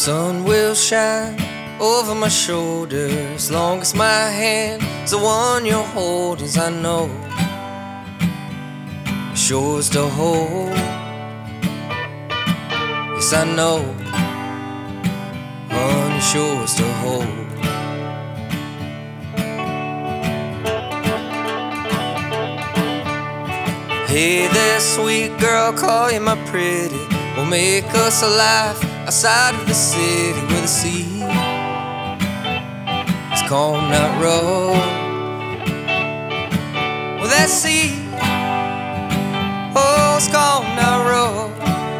Sun will shine over my shoulder as long as my hand's the one you're holding. As I know it's yours to hold. Yes, I know, honey, it's yours to hold. Hey there, sweet girl, call you my pretty. We'll make us a life outside of the city where the sea is calm, not rough. Well, that sea, oh, it's calm, not rough.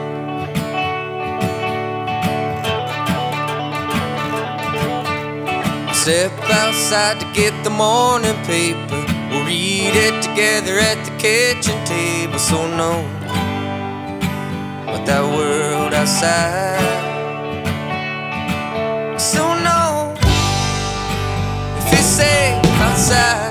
Step outside to get the morning paper. We'll read it together at the kitchen table. So know what that world outside. So know if it's safe outside.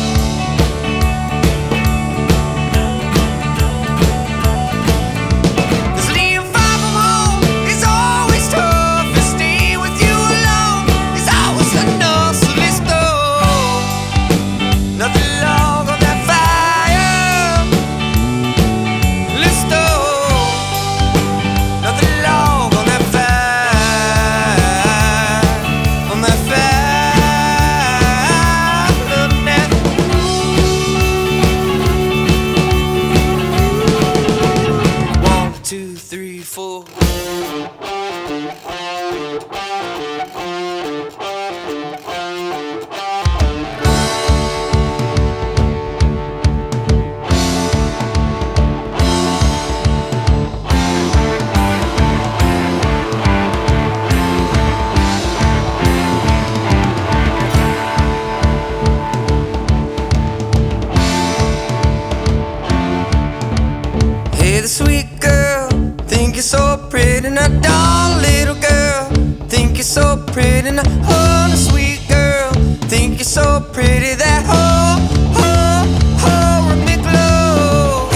The sweet girl, think you're so pretty. Now, darling little girl, think you're so pretty. Now, oh, the sweet girl, think you're so pretty. That oh, oh, oh, rub me close.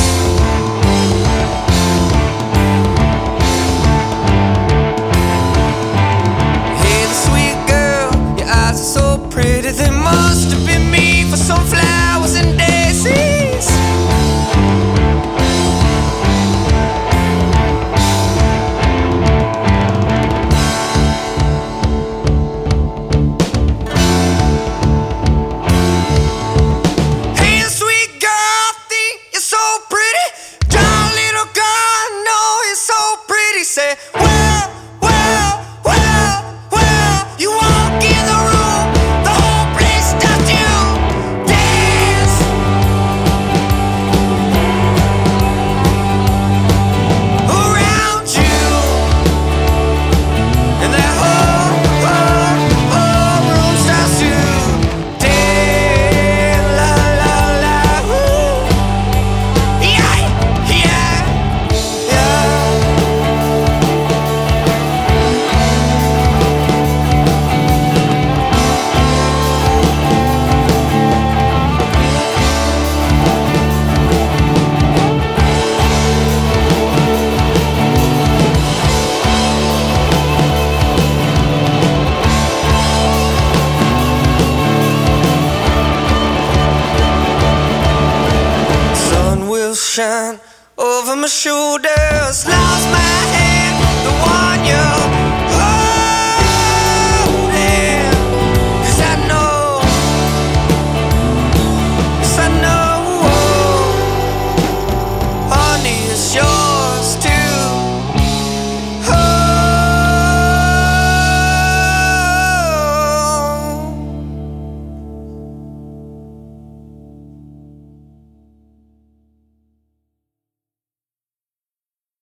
Hey, the sweet girl, your eyes are so pretty. They must have been me for some flowers and daisies. Say, well, well, well, well, you walk in the room, the whole place starts to dance. Around you, and that whole room starts to dance. La, la, la, woo. Yeah, yeah, yeah. Shine over my shoulders, lost my hand, the one